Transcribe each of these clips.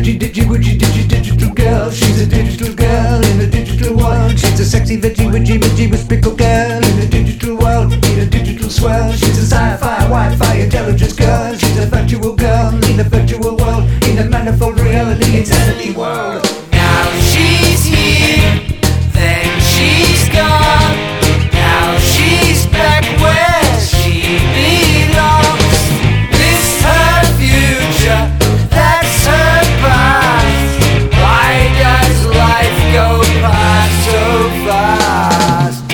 digital girl. She's a digital girl in a digital world. She's a sexy veggie with pickle girl in a digital world. In a digital swirl. She's a sci-fi, Wi-Fi intelligence girl. She's a virtual girl in a virtual world. In a manifold reality, insanity world. Now she's here, then she's gone. Now she's back where she belongs. This her future, that's her past. Why does life go by so fast?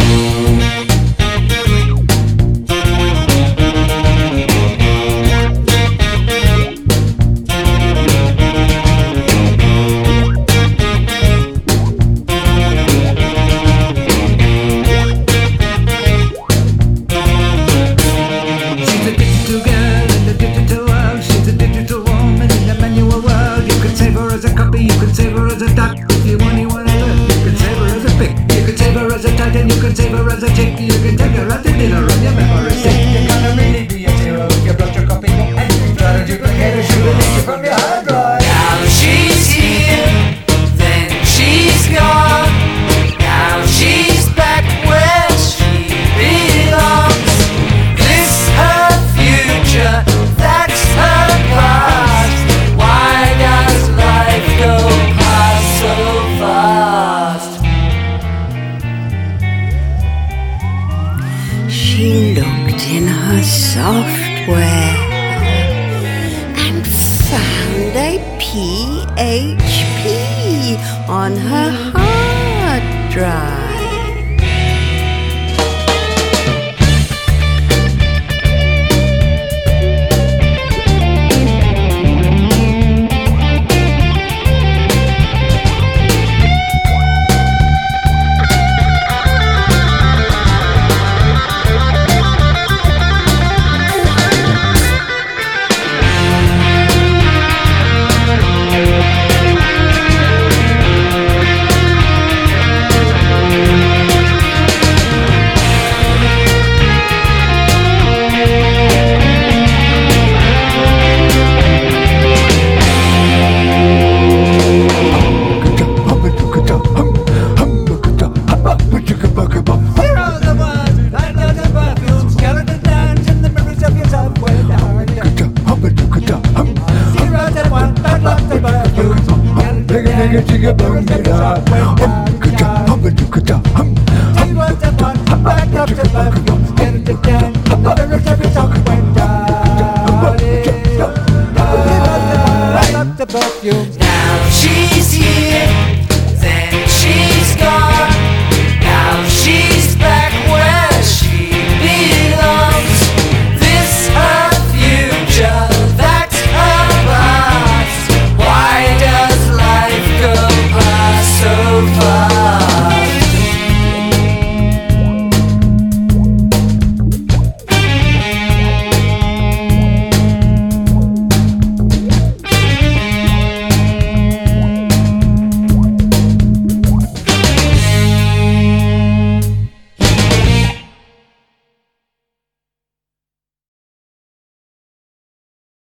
She's a digital girl in a digital world. She's a digital woman in a manual world. You can save her as a copy, you can save her as a duck. If you only wanna look, you can save her as a pic. You can save her as a titan, you can save her as a chick. You can take her out to dinner on your memory stick. You're gonna really be a zero if you brought your copy and you try to duplicate her. She will leak you from your hard drive. Now she's here, then she's gone. Now she's back where she belongs. This her future, that's her past. Why does life go past so fast? She looked in her software and found a PHP on her hard drive.